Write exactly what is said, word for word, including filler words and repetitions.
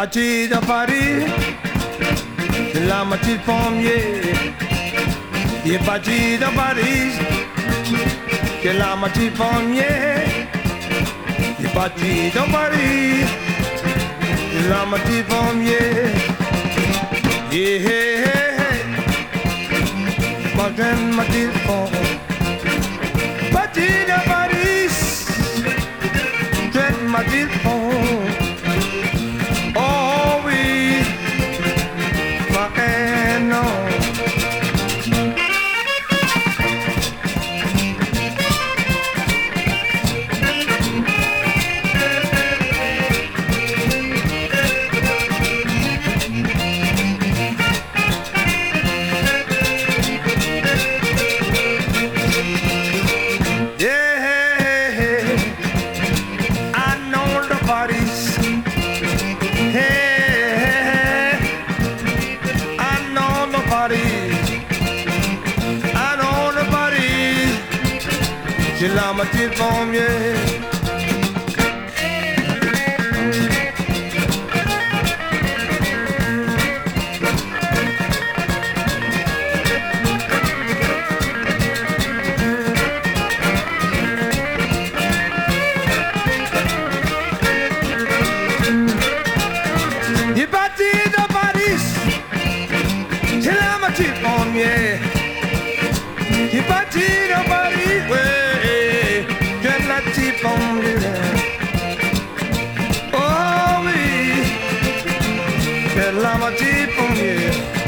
parti dans Paris, c'est la moitié de pommier. Il est parti dans Paris, c'est la moitié de pommier. Il est parti dans Paris, c'est la moitié de pommier. Yeah, hey, hey, hey. Moi j'aime ma petite pommier. Parti dans Paris, j'aime ma petite pommier. Oh oui, fucking no. J'ai la moitié de pommier. Il est parti de Paris, j'ai la moitié de pommier. Il est parti de Paris, ouais, j'ai la petite pommier. Oh oui, j'ai la moitié de pommier.